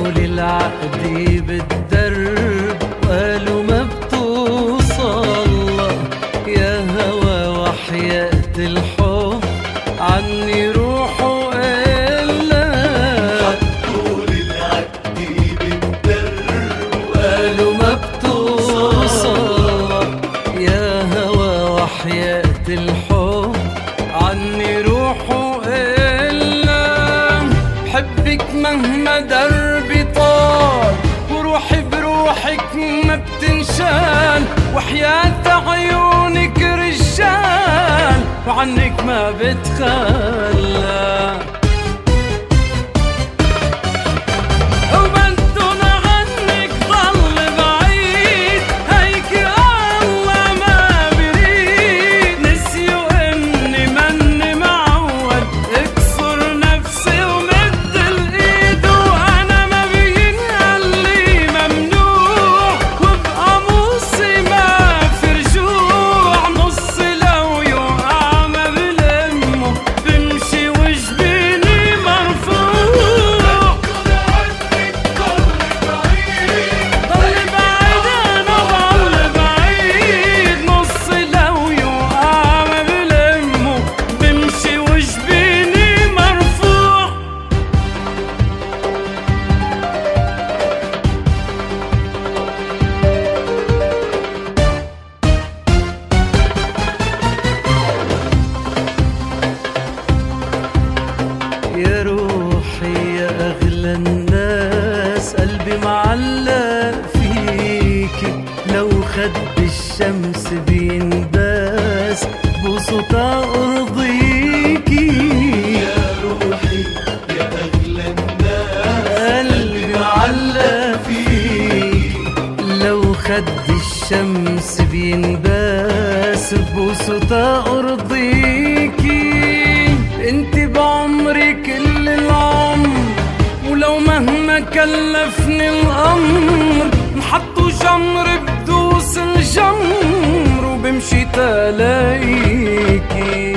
لي العقد بالدرب قالوا ما بتوصل، يا هوى وحياة الحب عني روح وإلا. حطوا لي العقد بالدرب قالوا ما بتوصل، يا هوى وحياة الحب عني روح وإلا. بحبك مهما دربي طال، وروحي بروحك ما بتنشال، وحياة عيونك رجال وعنك ما بتخلى. يا روحي يا أغلى الناس، قلبي معلق فيكي، لو خد الشمس بينباس بوصوتها أرضيكي. يا روحي يا أغلى الناس، قلبي معلق فيكي، لو خد الشمس بينباس بوصوتها أرضيكي. انت بعمري كل العمر، ولو مهما كلفني الامر، نحطوا جمر بدوس الجمر وبمشي تلاقيكي.